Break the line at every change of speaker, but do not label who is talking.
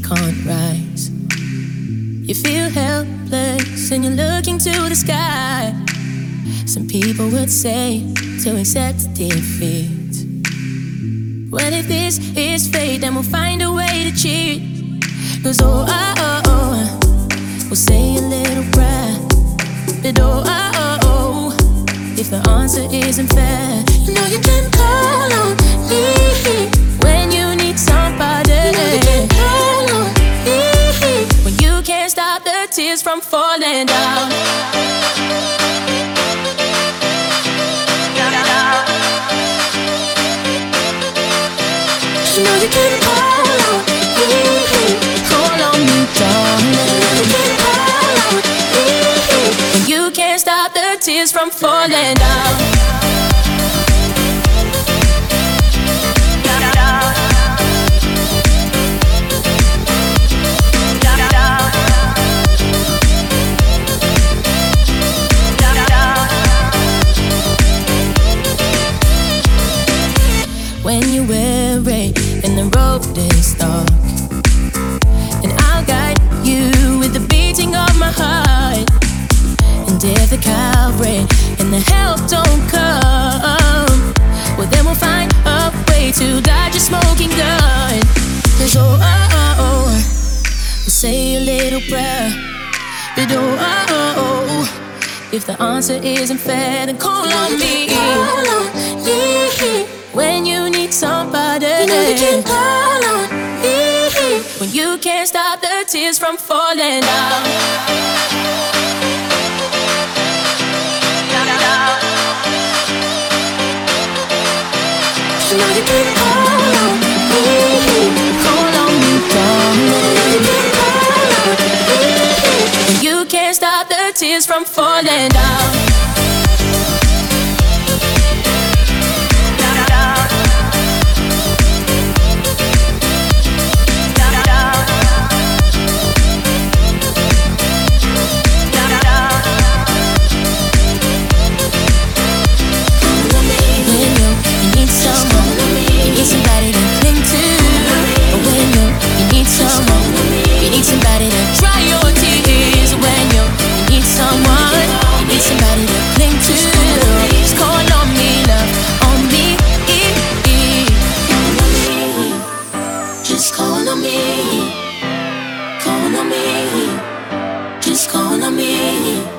can't rise. You feel helpless and you're looking to the sky. Some people would say to accept defeat. What if this is fate? Then we'll find a way to cheat. 'Cause we'll say a little prayer. But if the answer isn't fair, you know you can call on me when you need somebody. You know you can call on me when you can't stop the tears from falling down. You know you can call on me, darling. You can call on me when you can't stop the tears from falling down. When you're weary and the road is dark, and I'll guide you with the beating of my heart. And if the Calvary and the help don't come, well then we'll find a way to dodge a smoking gun. 'Cause we'll say a little prayer. But if the answer isn't fair, then call on me. Call on me when you need somebody. You know you can call on me when you can't stop the tears from falling down. You know you can call on me, darling. You can call on me when you can't stop the tears from falling down. Somebody to cling to. When you need someone, you need somebody to dry your tears. When you need someone, you need somebody to cling to. Just call on me, love, on me. Just call on me. Call on me. Just call on me.